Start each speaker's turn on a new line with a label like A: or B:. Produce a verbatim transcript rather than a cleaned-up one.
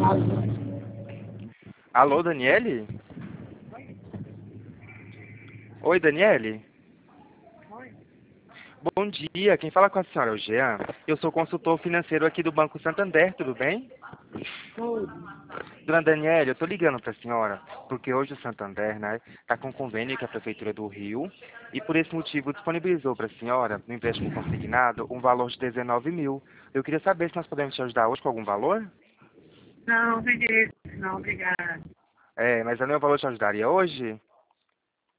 A: Alô, Daniele? Oi, Daniele? Bom dia, quem fala com a senhora é o Jean. Eu sou consultor financeiro aqui do Banco Santander, tudo bem? Dona Daniele, eu tô ligando para a senhora, porque hoje o Santander, né, tá com convênio com a Prefeitura do Rio, e por esse motivo disponibilizou para a senhora, no empréstimo consignado, um valor de dezenove mil. Eu queria saber se nós podemos te ajudar hoje com algum valor?
B: Não, tem direito, não, obrigada.
A: É, mas o meu valor te ajudaria hoje?